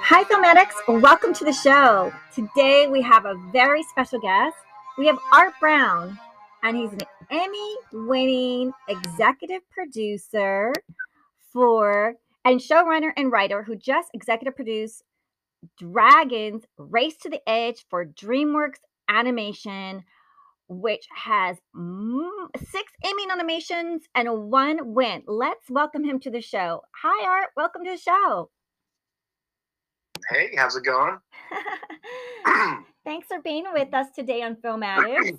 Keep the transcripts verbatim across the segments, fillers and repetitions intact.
Hi, Filmatics. Welcome to the show. Today we have a very special guest. We have Art Brown, and he's an Emmy-winning executive producer for and showrunner and writer who just executive produced Dragons Race to the Edge for DreamWorks Animation, which has mm, six Emmy nominations and one win. Let's welcome him to the show. Hi, Art. Welcome to the show. Hey, how's it going? Thanks for being with us today on Filmatics.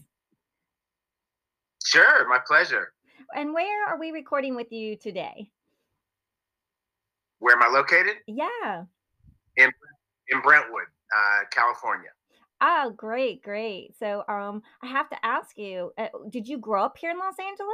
Sure, my pleasure. And where are we recording with you today? Where am I located? Yeah. In in Brentwood, uh, California. Oh, great, great. So, um, I have to ask you, uh, did you grow up here in Los Angeles?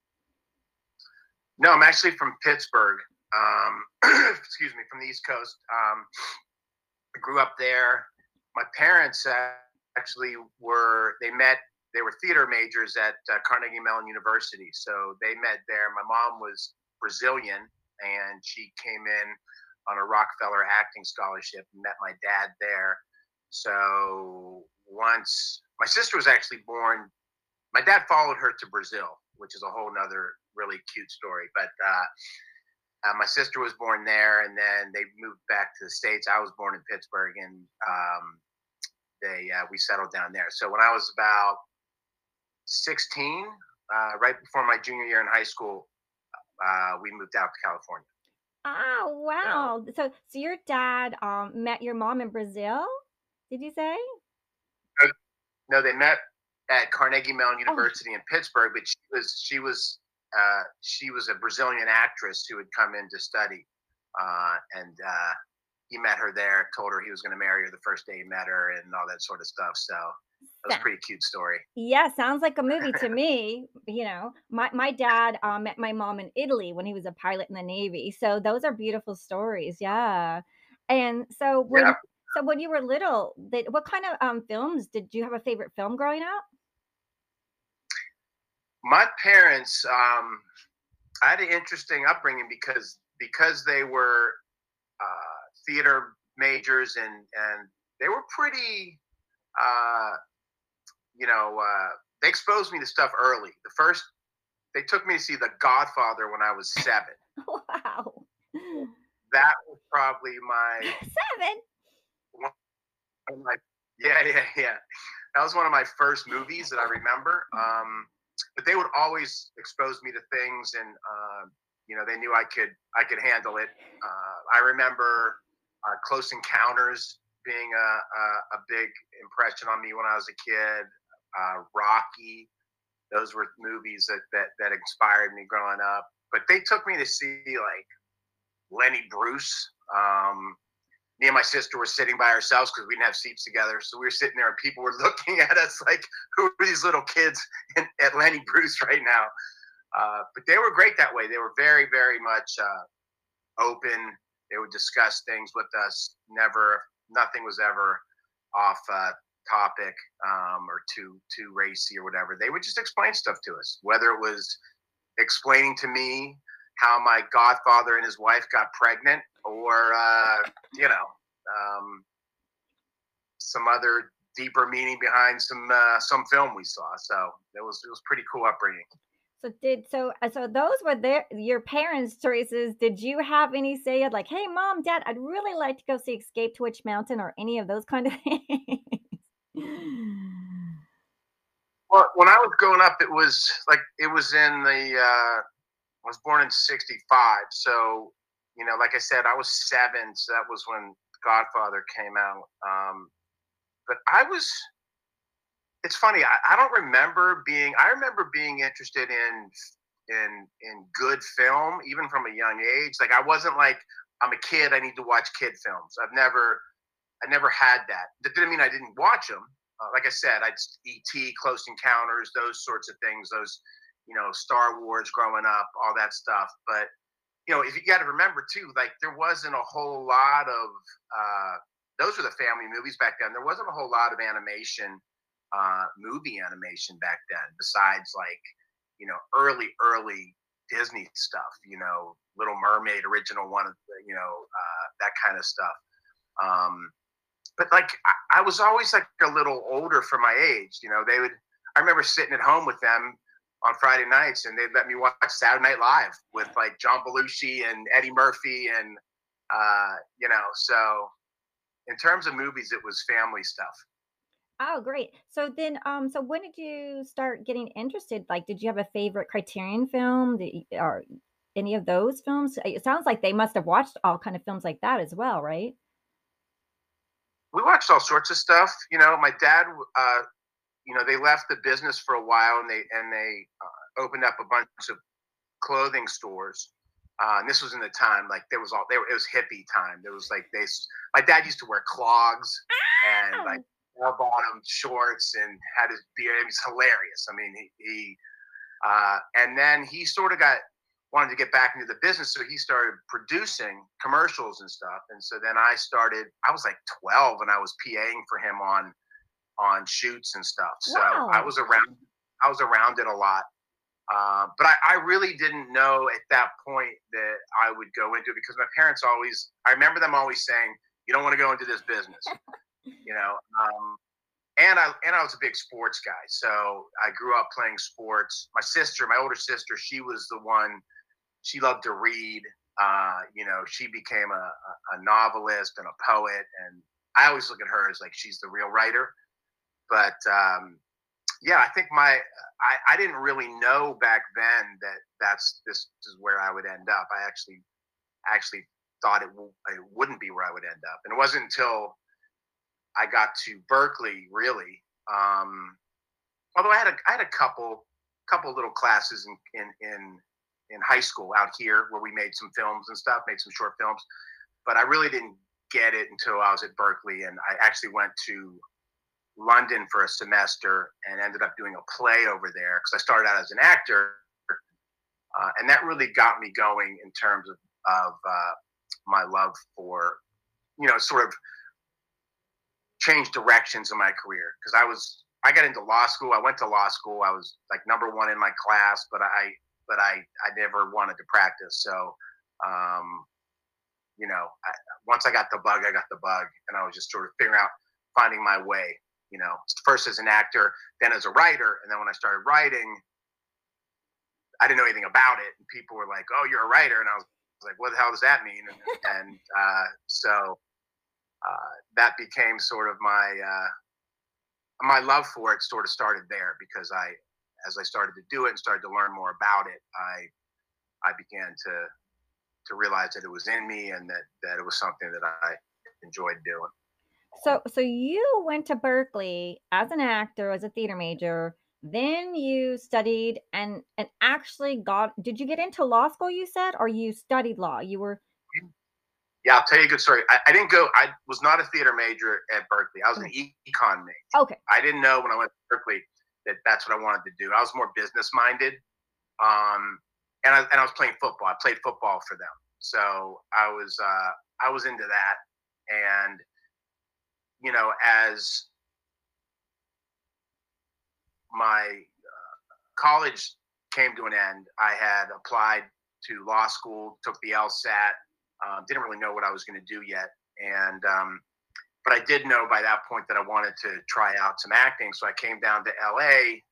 No, I'm actually from Pittsburgh. Um, excuse me, from the East Coast. Um, I grew up there. My parents uh, actually were, they met, they were theater majors at uh, Carnegie Mellon University. So they met there. My mom was Brazilian and she came in on a Rockefeller acting scholarship and met my dad there. So once my sister was actually born, my dad followed her to Brazil, which is a whole nother really cute story. But uh, uh, my sister was born there, and then they moved back to the States. I was born in Pittsburgh, and um, they uh, we settled down there. So when I was about sixteen, uh, right before my junior year in high school, uh, we moved out to California. Oh, wow. So, so your dad um met your mom in Brazil? Did you say? No, they met at Carnegie Mellon University oh. in Pittsburgh, but she was she was uh, she was a Brazilian actress who had come in to study, uh, and uh, he met her there. Told her he was going to marry her the first day he met her, and all that sort of stuff. So it was a pretty cute story. Yeah, sounds like a movie to me. You know, my my dad um, met my mom in Italy when he was a pilot in the Navy. So those are beautiful stories. Yeah, and so when yeah. so when you were little, did, what kind of um, films did you have a favorite film growing up? My parents, um, I had an interesting upbringing because because they were uh, theater majors and and they were pretty, uh, you know, uh, they exposed me to stuff early. The first, they took me to see The Godfather when I was seven. Wow, that was probably my seven. One of my, yeah, yeah, yeah. That was one of my first movies that I remember. Um, but they would always expose me to things, and uh, you know, they knew I could I could handle it. Uh, I remember uh, Close Encounters being a, a, a big impression on me when I was a kid. Uh, Rocky, those were movies that, that that inspired me growing up. But they took me to see like Lenny Bruce. Um, me and my sister were sitting by ourselves because we didn't have seats together. So we were sitting there and people were looking at us like, who are these little kids in, at Lenny Bruce right now? Uh, but they were great that way. They were very, very much uh, open. They would discuss things with us. Never, nothing was ever off uh, topic um, or too, too racy or whatever. They would just explain stuff to us, whether it was explaining to me how my godfather and his wife got pregnant, or uh, you know, um, some other deeper meaning behind some uh, some film we saw. So it was it was pretty cool upbringing. So did so uh, so those were their your parents' choices. Did you have any say of like, hey, mom, dad, I'd really like to go see Escape to Witch Mountain or any of those kind of things? Well, when I was growing up, it was like it was in the. Uh, I was born in sixty-five, so you know, like I said, I was seven, so that was when Godfather came out. Um, but I was. It's funny. I, I don't remember being. I remember being interested in in in good film, even from a young age. Like I wasn't like I'm a kid. I need to watch kid films. I've never. I never had that. That didn't mean I didn't watch them. Uh, like I said, I'd E T, Close Encounters, those sorts of things. Those, you know, Star Wars growing up, all that stuff. But you know, if you got to remember too, like there wasn't a whole lot of. Uh, those were the family movies back then. There wasn't a whole lot of animation, uh, movie animation back then. Besides, like, you know, early, early Disney stuff. You know, Little Mermaid, original one, you know, uh, that kind of stuff. Um, but like I, I was always like a little older for my age. You know, they would. I remember sitting at home with them on Friday nights, and they'd let me watch Saturday Night Live with like John Belushi and Eddie Murphy, and uh, you know. So in terms of movies, it was family stuff. Oh, great. So then, um, so when did you start getting interested? Like, did you have a favorite Criterion film that you, or any of those films? It sounds like they must have watched all kind of films like that as well, right? We watched all sorts of stuff. You know, my dad, uh, you know, they left the business for a while, and they and they uh, opened up a bunch of clothing stores. Uh, and this was in the time like there was all there. It was hippie time. There was like they. My dad used to wear clogs and like Oh, bell bottom shorts and had his beard. It was hilarious. I mean, he, he uh, and then he sort of got wanted to get back into the business, so he started producing commercials and stuff. And so then I started. I was like twelve, and I was PAing for him on on shoots and stuff. So I wow. was around. I was around it a lot. Uh, but I, I really didn't know at that point that I would go into it because my parents always, I remember them always saying, you don't want to go into this business, you know? Um, and I, and I was a big sports guy. So I grew up playing sports. My sister, my older sister, she was the one, she loved to read. Uh, you know, she became a, a, a novelist and a poet. And I always look at her as like, she's the real writer. But, um, yeah, I think my I, I didn't really know back then that that's this is where I would end up. I actually actually thought it, w- it wouldn't be where I would end up, and it wasn't until I got to Berkeley really. Um, although I had a I had a couple couple little classes in in in in high school out here where we made some films and stuff, made some short films, but I really didn't get it until I was at Berkeley, and I actually went to London for a semester and ended up doing a play over there because I started out as an actor, uh, and that really got me going in terms of of uh, my love for you know sort of change directions in my career because I was I got into law school. I went to law school. I was like number one in my class, but I but I I never wanted to practice. So um, you know, I, once I got the bug, I got the bug, and I was just sort of figuring out, finding my way. You know, first as an actor, then as a writer, and then when I started writing, I didn't know anything about it, and people were like, "Oh, you're a writer," and I was like, "What the hell does that mean?" And, and uh, so uh, that became sort of my uh, my love for it. Sort of started there because I, as I started to do it and started to learn more about it, I I began to to realize that it was in me and that that it was something that I enjoyed doing. So so you went to Berkeley as an actor, as a theater major, then you studied and and actually got did you get into law school you said or you studied law? You were Yeah, I'll tell you a good story. I, I didn't go. I was not a theater major at Berkeley. I was an okay. econ major. Okay. I didn't know when I went to Berkeley that that's what I wanted to do. I was more business minded, um, and I and I was playing football. I played football for them, so I was uh, I was into that. And you know, as my college came to an end, I had applied to law school, took the LSAT. Um, didn't really know what I was going to do yet, and um, but I did know by that point that I wanted to try out some acting. So I came down to L A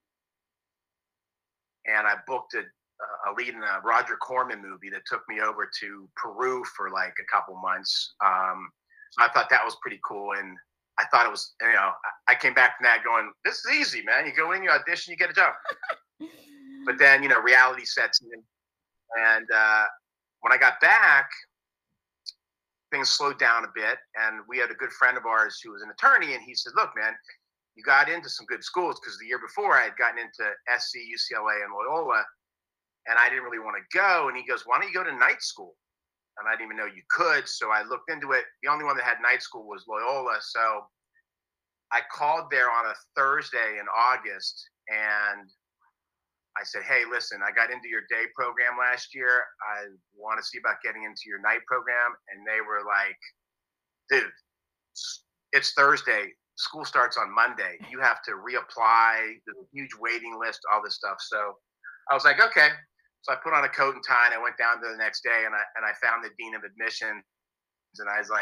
and I booked a, a lead in a Roger Corman movie that took me over to Peru for like a couple months. Um, so I thought that was pretty cool, and I thought it was, you know, I came back from that going, this is easy, man. You go in, you audition, you get a job. But then, you know, reality sets in, and uh, when I got back, things slowed down a bit. And we had a good friend of ours who was an attorney, and he said, look, man, you got into some good schools because the year before I had gotten into S C, U C L A, and Loyola, and I didn't really want to go. And he goes, why don't you go to night school? And I didn't even know you could. So I looked into it. The only one that had night school was Loyola. So I called there on a Thursday in August, and I said, hey, listen, I got into your day program last year. I want to see about getting into your night program. And they were like, dude, it's Thursday. School starts on Monday. You have to reapply. There's a huge waiting list, all this stuff. So I was like, okay. So I put on a coat and tie, and I went down to the next day, and I and I found the dean of admissions, and I was like,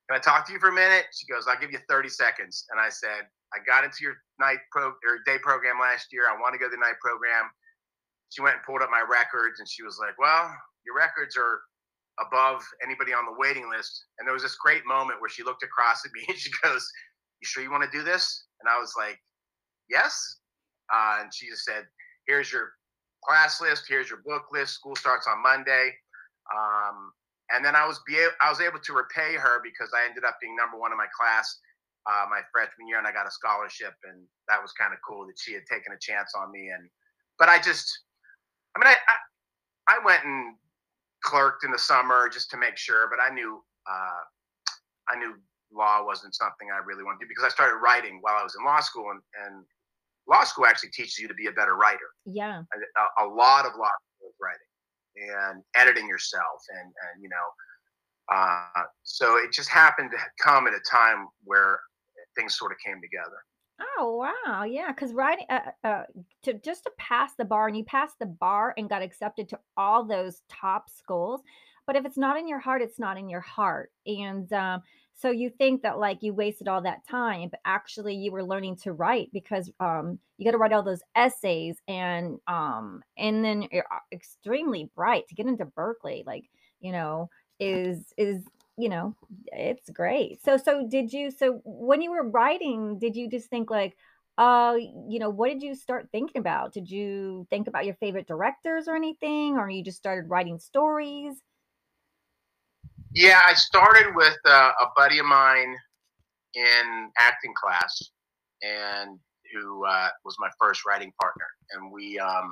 can I talk to you for a minute? She goes, I'll give you thirty seconds. And I said, I got into your night pro or day program last year. I want to go to the night program. She went and pulled up my records and she was like, well, your records are above anybody on the waiting list. And there was this great moment where she looked across at me and she goes, you sure you want to do this? And I was like, yes. Uh, and she just said, here's your class list. Here's your book list. School starts on Monday. Um, and then I was be I was able to repay her because I ended up being number one in my class uh, my freshman year, and I got a scholarship, and that was kind of cool that she had taken a chance on me. And but I just, I mean, I I, I went and clerked in the summer just to make sure, but I knew uh, I knew law wasn't something I really wanted to do because I started writing while I was in law school, and, and law school actually teaches you to be a better writer. Yeah, a, a lot of law school is writing and editing yourself, and and you know, uh, so it just happened to come at a time where things sort of came together. oh wow, yeah, because writing uh, uh, to just to pass the bar, and you passed the bar and got accepted to all those top schools. But if it's not in your heart, it's not in your heart. And um, so you think that like you wasted all that time, but actually you were learning to write because um, you got to write all those essays, and um, and then you're uh, extremely bright to get into Berkeley. Like you know is is you know it's great. So so did you so when you were writing, did you just think like, uh, you know, what did you start thinking about? Did you think about your favorite directors or anything, or you just started writing stories? Yeah, I started with uh, a buddy of mine in acting class, and who uh, was my first writing partner, and we um,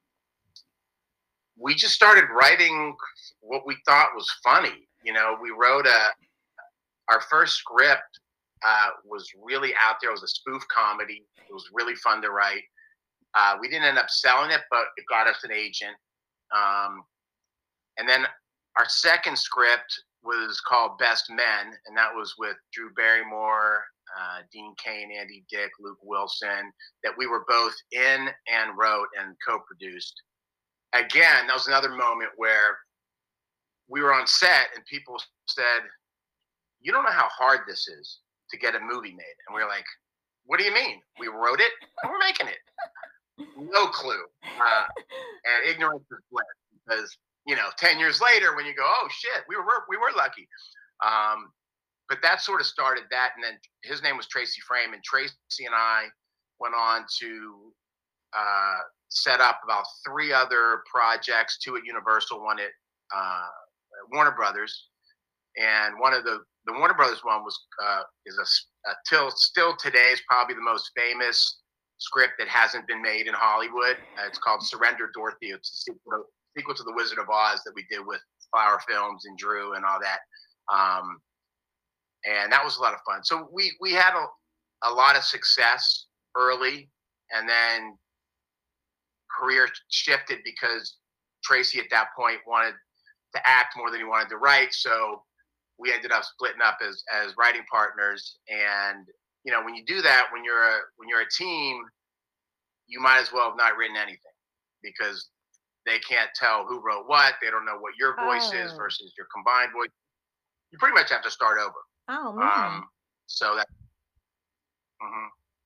we just started writing what we thought was funny. You know, we wrote a our first script uh, was really out there. It was a spoof comedy. It was really fun to write. Uh, we didn't end up selling it, but it got us an agent. Um, and then our second script was called Best Men, and that was with Drew Barrymore, uh, Dean Cain, Andy Dick, Luke Wilson, that we were both in and wrote and co-produced. Again, that was another moment where we were on set and people said, you don't know how hard this is to get a movie made. And we were like, what do you mean? We wrote it and we're making it. No clue. Uh, and ignorance is bliss because, you know, ten years later when you go, oh shit, we were, we were lucky. Um, but that sort of started that. And then his name was Tracy Frame, and Tracy and I went on to uh, set up about three other projects, two at Universal, one at uh, Warner Brothers. And one of the the Warner Brothers one was uh, is a, a till still today is probably the most famous script that hasn't been made in Hollywood. Uh, it's called Surrender Dorothy. It's a sequel, sequel to The Wizard of Oz that we did with Flower Films and Drew and all that. Um, and that was a lot of fun. So we we had a, a lot of success early, and then career shifted because Tracy at that point wanted to act more than he wanted to write. So we ended up splitting up as as writing partners. And you know, when you do that, when you're a when you're a team, you might as well have not written anything because they can't tell who wrote what. They don't know what your voice is Oh, versus your combined voice. You pretty much have to start over. oh man. Um, so that. Mhm.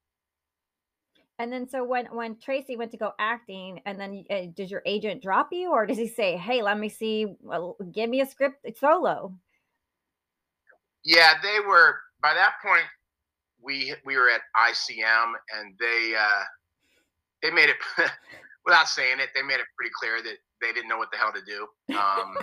And then so when when Tracy went to go acting, and then uh, did your agent drop you, or does he say, "Hey, let me see, well, give me a script it's solo"? Yeah, they were by that point. We we were at I C M, and they uh, they made it without saying it. They made it pretty clear that they didn't know what the hell to do. Um,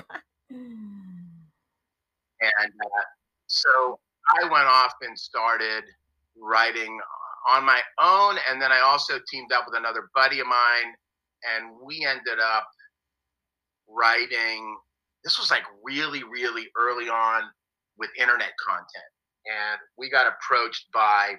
and uh, so I went off and started writing on my own, and then I also teamed up with another buddy of mine, and we ended up writing. This was like really, really early on with internet content, and we got approached by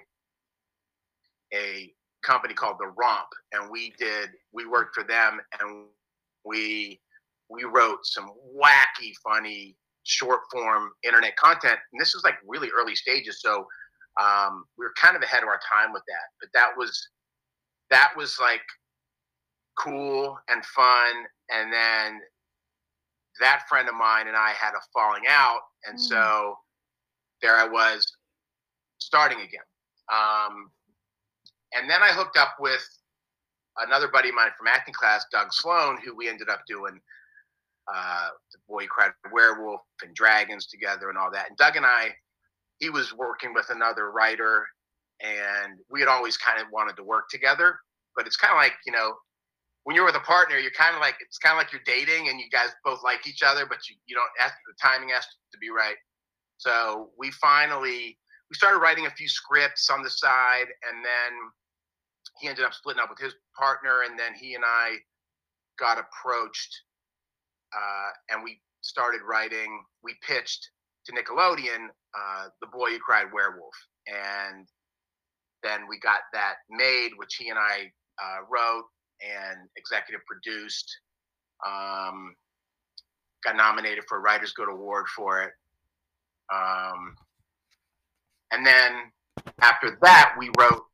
a company called The Romp, and we did we worked for them, and we we wrote some wacky, funny short form internet content. And this was like really early stages, so um, we were kind of ahead of our time with that. But that was that was like cool and fun. And then that friend of mine and I had a falling out, and Mm. so there I was starting again. Um, and then I hooked up with another buddy of mine from acting class, Doug Sloan, who we ended up doing uh, The Boy Who Cried Werewolf and Dragons together and all that. And Doug and I, he was working with another writer, and we had always kind of wanted to work together. But it's kind of like, you know, when you're with a partner, you're kind of like, it's kind of like you're dating and you guys both like each other, but you, you don't, the timing has to be right. So we finally, we started writing a few scripts on the side, and then he ended up splitting up with his partner, and then he and I got approached, uh, and we started writing, we pitched to Nickelodeon, uh, The Boy Who Cried Werewolf. And then we got that made, which he and I uh, wrote and executive produced. Um, got nominated for a Writers Guild Award for it. Um, and then after that, we wrote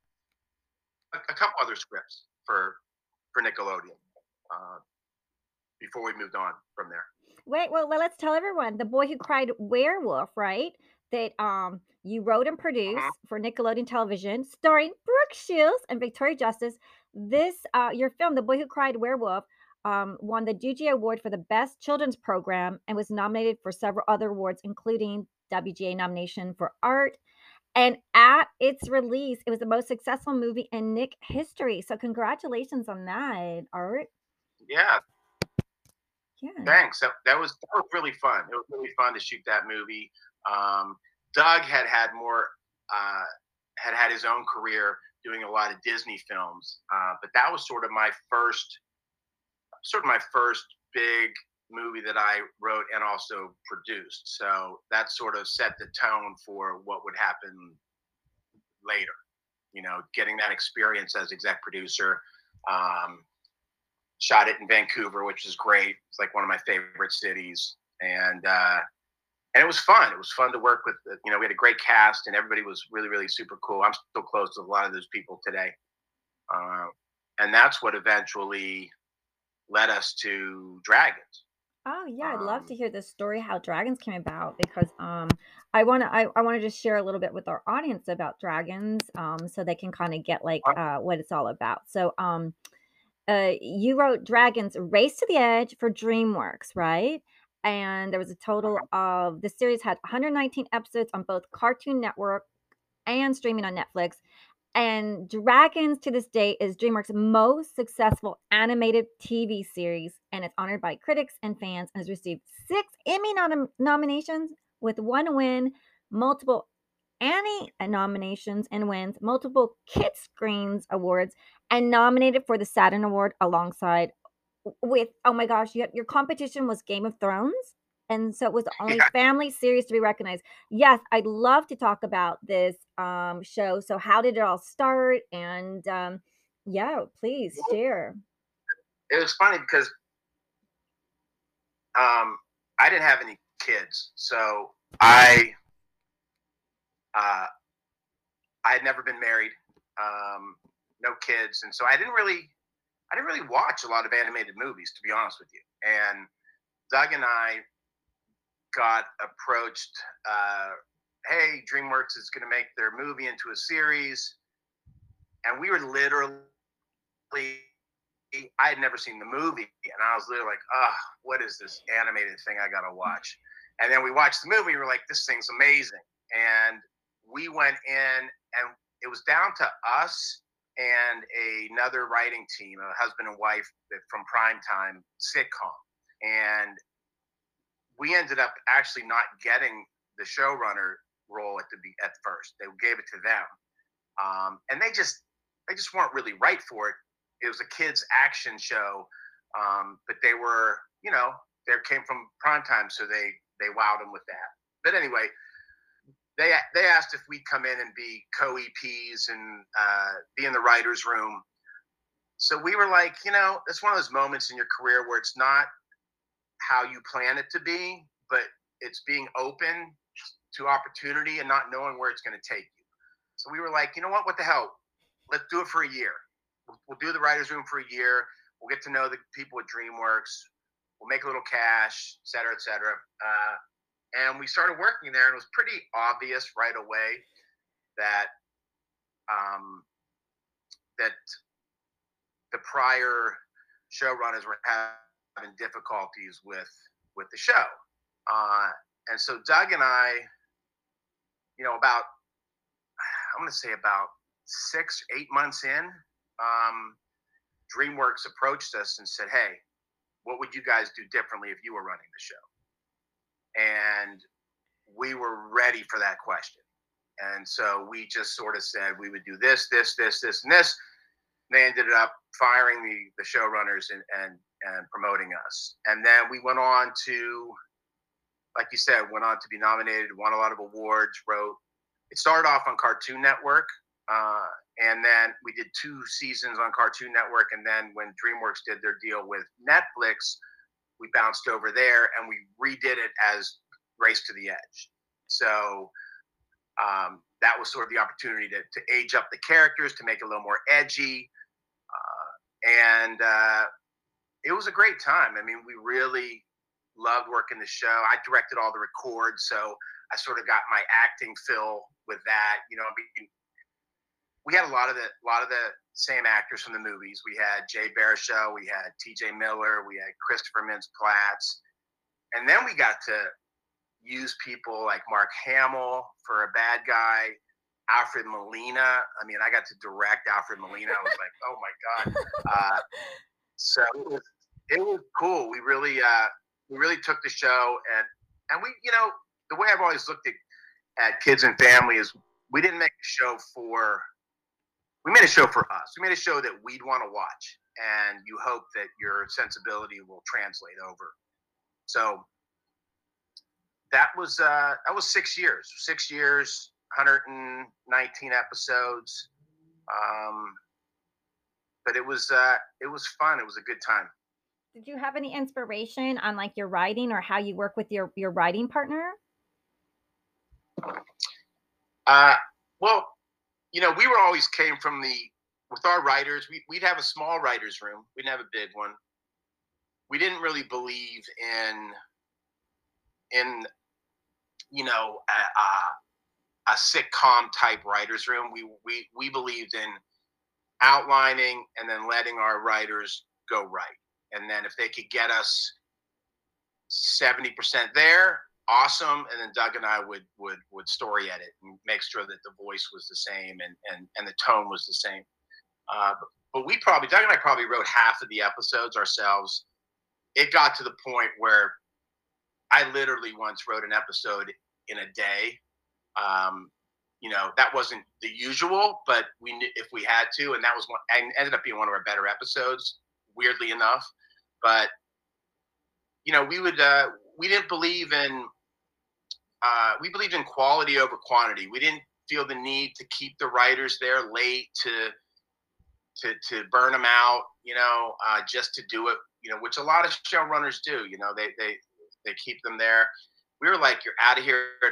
a, a couple other scripts for for Nickelodeon uh, before we moved on from there. Wait, well, let's tell everyone The Boy Who Cried Werewolf, right? That um you wrote and produced Mhm. for Nickelodeon Television, starring Brooke Shields and Victoria Justice. This uh your film, The Boy Who Cried Werewolf, um, won the D G A Award for the Best Children's Program and was nominated for several other awards, including W G A nomination for art. And at its release, it was the most successful movie in Nick history. So congratulations on that, Art. Yeah, Yeah. thanks. That, that was that was really fun. It was really fun to shoot that movie. Um, Doug had had more, uh, had had his own career doing a lot of Disney films, uh, but that was sort of my first, sort of my first big movie that I wrote and also produced. So that sort of set the tone for what would happen later. You know, getting that experience as exec producer. Um, shot it in Vancouver, which is great. It's like one of my favorite cities, and uh, and it was fun. It was fun to work with. The, you know, we had a great cast, and everybody was really, really super cool. I'm still close to a lot of those people today, uh, and that's what eventually led us to Dragons. Oh yeah, I'd love to Um, hear the story how dragons came about because um I want to I, I want to just share a little bit with our audience about dragons um so they can kind of get like uh what it's all about. So um uh you wrote Dragons Race to the Edge for DreamWorks, right? And there was a total of the series had one hundred nineteen episodes on both Cartoon Network and streaming on Netflix. And Dragons to this day is DreamWorks' most successful animated T V series, and it's honored by critics and fans and has received six Emmy nom- nominations with one win, multiple Annie nominations and wins, multiple Kids Screens Awards, and nominated for the Saturn Award alongside with oh my gosh, you, your competition was Game of Thrones, and so it was the only yeah, family series to be recognized. Yes, I'd love to talk about this um, show. So, how did it all start? And um, yeah, please share. it was funny because um, I didn't have any kids, so I uh, I had never been married, um, no kids, and so I didn't really I didn't really watch a lot of animated movies, to be honest with you. And Doug and I got approached. Uh, hey, DreamWorks is going to make their movie into a series, and we were literally. I had never seen the movie, and I was literally like, "Ah, oh, what is this animated thing I got to watch?" And then we watched the movie. We were like, "This thing's amazing!" And we went in, and it was down to us and another writing team, a husband and wife from Primetime sitcom, and we ended up actually not getting the showrunner role at the at first. They gave it to them, um, and they just they just weren't really right for it. It was a kids action show, um, but they were, you know, they came from Primetime, so they they wowed them with that. But anyway, they they asked if we'd come in and be co-E Ps and uh, be in the writers' room. So we were like, you know, it's one of those moments in your career where it's not how you plan it to be, but it's being open to opportunity and not knowing where it's going to take you. So we were like, you know what? What the hell? Let's do it for a year. We'll, we'll do the writers' room for a year. We'll get to know the people at DreamWorks. We'll make a little cash, et cetera, et cetera. Uh, And we started working there, and it was pretty obvious right away that um, that the prior showrunners were having difficulties with with the show. Uh, and so Doug and I, you know, about I'm going to say about six, eight months in, um, DreamWorks approached us and said, "Hey, what would you guys do differently if you were running the show?" And we were ready for that question. And so we just sort of said we would do this, this, this, this, and this. They ended up firing the the showrunners and and and promoting us. And then we went on to, like you said, went on to be nominated, won a lot of awards, wrote. It started off on Cartoon Network, uh, and then we did two seasons on Cartoon Network. And then when DreamWorks did their deal with Netflix, we bounced over there and we redid it as Race to the Edge. So um, that was sort of the opportunity to, to age up the characters, to make it a little more edgy. Uh, and uh, it was a great time. I mean, we really loved working the show. I directed all the records, so I sort of got my acting fill with that. You know, I mean, we had a lot of the a lot of the same actors from the movies. We had Jay Baruchel, we had T J Miller, we had Christopher Mintz-Plasse, and then we got to use people like Mark Hamill for a bad guy, Alfred Molina. I mean, I got to direct Alfred Molina. I was like, oh my god! Uh, so it was it was cool. We really uh, we really took the show, and and we, you know, the way I've always looked at at Kids and Family is we didn't make a show for we made a show for us. We made a show that we'd want to watch, and you hope that your sensibility will translate over. So that was uh, that was six years, six years, one hundred nineteen episodes. Um, but it was uh, it was fun. It was a good time. Did you have any inspiration on like your writing or how you work with your your writing partner? Uh, well, you know, we were always came from the with our writers. We, we'd have a small writers' room. We didn't have a big one. We didn't really believe in in you know a, a, a sitcom type writers' room. We we we believed in outlining and then letting our writers go write. And then if they could get us seventy percent there, awesome. And then Doug and I would would would story edit and make sure that the voice was the same and and, and the tone was the same. Uh, but, but we probably, Doug and I probably wrote half of the episodes ourselves. It got to the point where I literally once wrote an episode in a day. Um, you know, that wasn't the usual, but we knew if we had to, and that was one, and ended up being one of our better episodes, weirdly enough. But you know, we would uh, we didn't believe in uh, we believed in quality over quantity. We didn't feel the need to keep the writers there late to to to burn them out, you know, uh, just to do it, you know, which a lot of showrunners do. You know, they they they keep them there. We were like, you're out of here at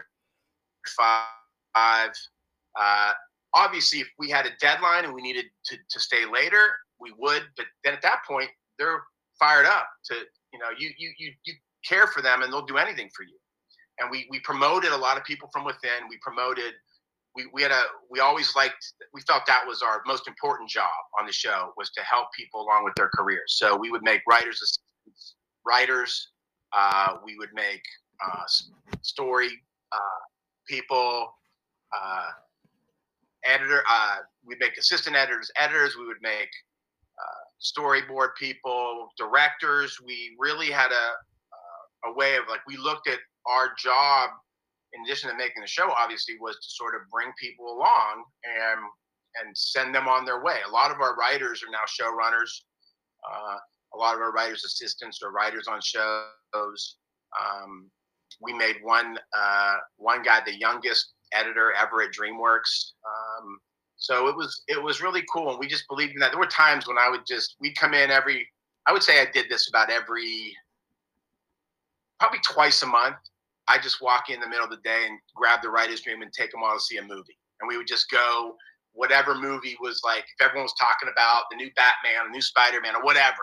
five. Uh, obviously, if we had a deadline and we needed to to stay later, we would. But then at that point, they're fired up to, you know, you you you you care for them and they'll do anything for you. And we we promoted a lot of people from within. We promoted. We, we had a we always liked we felt that was our most important job on the show, was to help people along with their careers. So we would make writers assistants, writers. Uh, we would make uh, story uh, people, uh, editor. Uh, we'd make assistant editors, editors. We would make uh, storyboard people, directors. We really had a uh, a way of, like, we looked at our job, in addition to making the show, obviously, was to sort of bring people along and and send them on their way. A lot of our writers are now showrunners. Uh, a lot of our writers' assistants are writers on shows. Um, we made one uh, one guy the youngest editor ever at DreamWorks. Um, so it was it was really cool, and we just believed in that. There were times when I would just we'd come in every. I would say I did this about every, probably twice a month. I just walk in the middle of the day and grab the writer's room and take them all to see a movie. And we would just go, whatever movie was, like, if everyone was talking about the new Batman, the new Spider-Man, or whatever.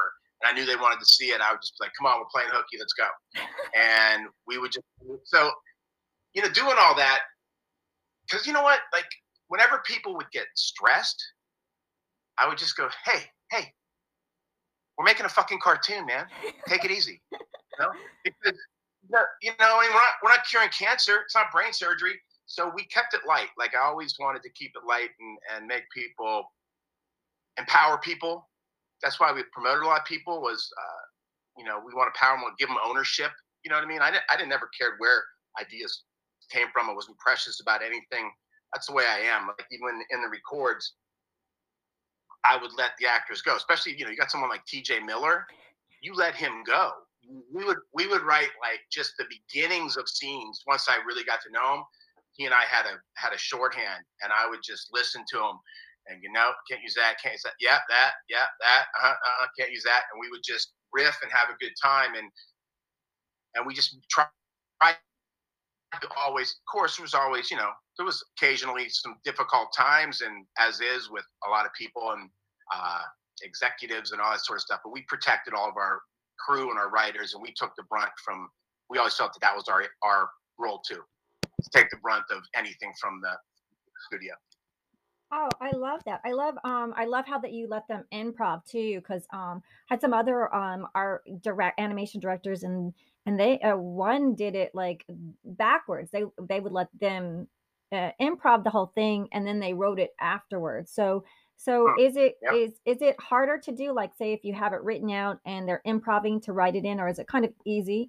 and I knew they wanted to see it, I would just be like, come on, we're playing hooky, let's go. And we would just, so, you know, doing all that, because you know what? Like, whenever people would get stressed, I would just go, hey, hey, we're making a fucking cartoon, man. Take it easy. You know? Because, you know, I mean, we're not, we're not curing cancer. It's not brain surgery. So we kept it light. Like, I always wanted to keep it light and, and make people, empower people. That's why we promoted a lot of people was, uh, you know, we want to empower them, give them ownership. You know what I mean? I didn't, I didn't never cared where ideas came from. I wasn't precious about anything. That's the way I am. Like, even in the records, I would let the actors go, especially, you know, you got someone like T J Miller, you let him go. We would, we would write like just the beginnings of scenes. Once I really got to know him, he and I had a, had a shorthand, and I would just listen to him and, you know, can't use that. Can't use that. Yeah, that, yeah, that, uh-huh, uh-huh, can't use that. And we would just riff and have a good time. And, and we just try, try to always, of course, there was always, you know, there was occasionally some difficult times, and as is with a lot of people and uh, executives and all that sort of stuff. But we protected all of our crew and our writers, and we took the brunt from. We always felt that that was our our role too, to take the brunt of anything from the studio. Oh, I love that. I love um I love how that you let them improv too, because um had some other um our direct animation directors, and and they uh, one did it like backwards. They they would let them uh, improv the whole thing, and then they wrote it afterwards. So so Hmm. is it Yep. is is it harder to do, like, say, if you have it written out and they're improving to write it in, or is it kind of easy?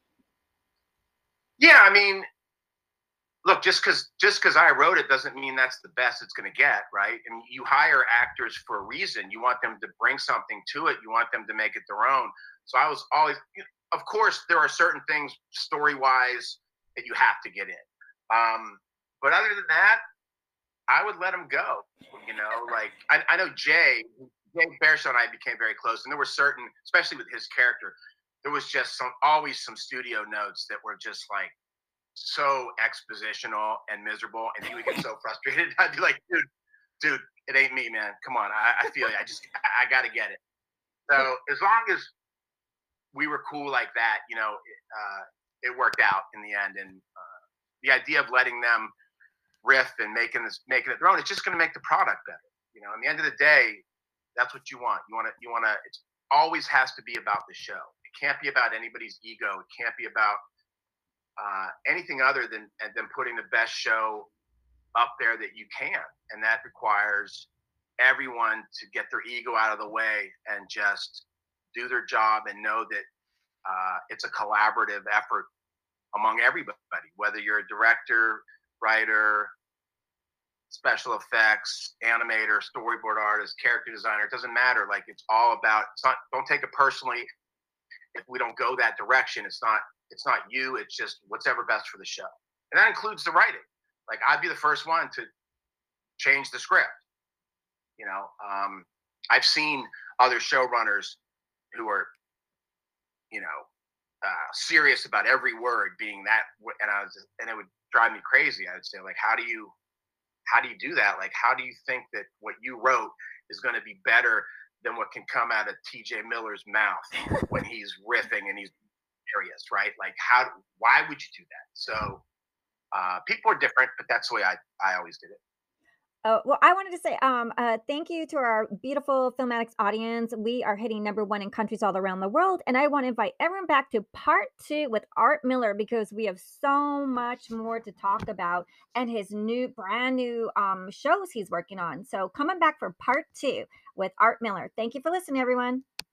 Yeah, I mean, look, just because just because I wrote it doesn't mean that's the best it's going to get, right? And you hire actors for a reason. You want them to bring something to it. You want them to make it their own. So I was always, of course, there are certain things story wise that you have to get in. Um, but other than that, I would let them go. You know, like I, I know Jay, Jay Baruchel and I became very close, and there were certain, especially with his character, there was just some always some studio notes that were just like so expositional and miserable, and he would get so frustrated. I'd be like, dude, dude, it ain't me, man. Come on, I, I feel you. I just, I, I got to get it. So as long as we were cool like that, you know, it, uh, it worked out in the end. And uh, the idea of letting them riff and making this, making it their own, it's just going to make the product better. You know, at the end of the day, that's what you want. You want to, you want to. It always has to be about the show. It can't be about anybody's ego. It can't be about uh, anything other than than putting the best show up there that you can, and that requires everyone to get their ego out of the way and just do their job and know that uh, it's a collaborative effort among everybody, whether you're a director, writer, special effects, animator, storyboard artist, character designer. It doesn't matter. Like, it's all about. It's not. Don't take it personally if we don't go that direction. It's not. It's not you. It's just what's ever best for the show, and that includes the writing. Like, I'd be the first one to change the script. You know, um, I've seen other showrunners who are, you know, uh, serious about every word being that, and I was, and it would drive me crazy. I would say, like, how do you, how do you do that? Like, how do you think that what you wrote is going to be better than what can come out of T J Miller's mouth when he's riffing and he's serious, right? Like, how, why would you do that? So uh, people are different, but that's the way I, I always did it. Oh, well, I wanted to say, um, uh, thank you to our beautiful Filmatics audience. We are hitting number one in countries all around the world, and I want to invite everyone back to part two with Art Miller, because we have so much more to talk about, and his new, brand new um, shows he's working on. So coming back for part two with Art Miller. Thank you for listening, everyone.